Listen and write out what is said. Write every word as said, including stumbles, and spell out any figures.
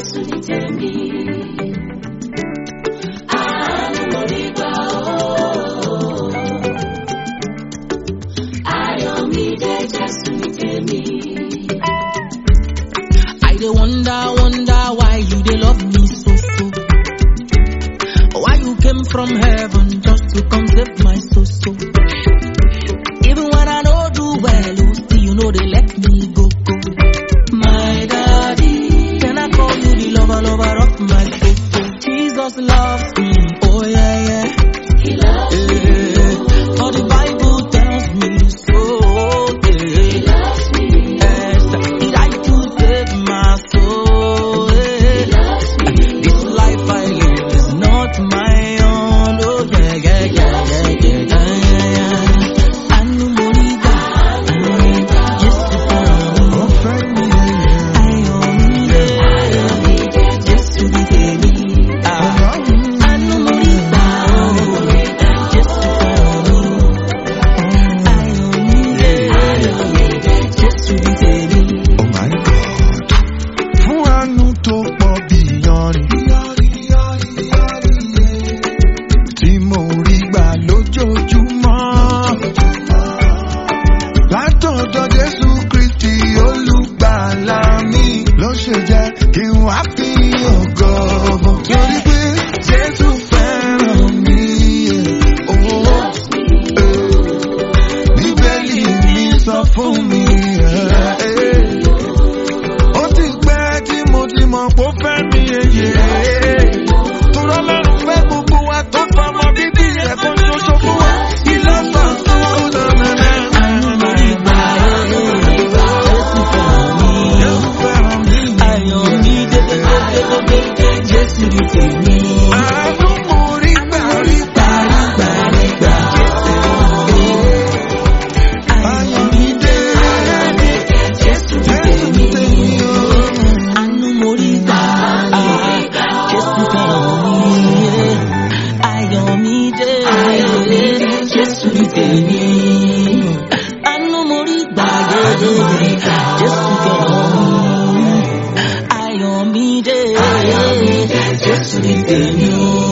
Jésù ní tèmi. Àánú mo rí gbà o. Ayọ̀ mi dé Jésù ní tèmi. I dey wonder, wonder why you dey love me so so. Why you came from heaven just to come save my soul so. Even when I no do well, oh, still you know they let me go go. My daddy, can I call you the lover lover of my soul? Jesus loves me, oh yeah yeah. He loves me. Yeah. For the Bible tells me so. Yeah. He loves me. Yes, he died to save my soul. Yeah. He loves me. This life I live is not my own. Oh yeah yeah yeah yeah yeah yeah yeah. Anu moriga, anu moriga, Jésù fẹ́ràn mi, ó fẹ́ mi. Ayọ̀ mi dé, ayọ̀ mi dé, Jésù ní tèmi. Anu moriga, anu moriga, Jésù fẹ́ràn mi. Ayọ̀ mi dé, ayọ̀ mi dé, Jésù ní tèmi. Oh my God. Fún àánú tó pọ̀ bí iyanrìn, tí mo rí gbà lójoojúmọ́. Látọ̀dọ̀ Jésù Kristi olùgbàlà mi ló ṣe jẹ́ kí n wá fi ògo bọ̀. Torí pé Jésù fẹ́ràn mi. Oh, eh. Bíbélì mi sọ fún mi. eh, eh. Ó ti pẹ́ tí mo ti mọ̀ pé ó fẹ́ mi yeye. Torí Ọlọ́run fẹ́ gbogbo wa tó fọmọ bíbí rẹ̀ kan ṣoṣo fún wa. He loves us so much. Anu moriga, Jésù fẹ́ràn mi. Jésù fẹ́ràn mi. Ayọ̀ mi dé, Jésù ní tèmi. Àánú mo rí gbà, rí gbà, rí gbà, rí gbà. Ayọ̀ mi dé, Jésù ní Jésù ní tèmi. tèmi o. Anu moriga, Jésù fẹ́ràn mi. Ayọ̀ mi dé, Jésù ní tèmi. Anu moriga, Jésù fẹ́ràn mi. Ayọ̀ mi dé, Jésù ní tèmi.